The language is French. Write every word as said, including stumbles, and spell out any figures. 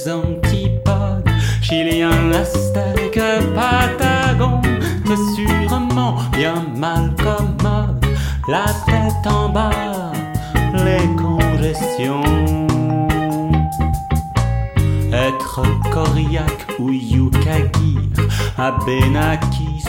les antipodes, chilien, aztèque, patagon, t'es sûrement bien mal commode, la tête en bas, les congestions. Être Koryak ou Yukagir, Abenaki,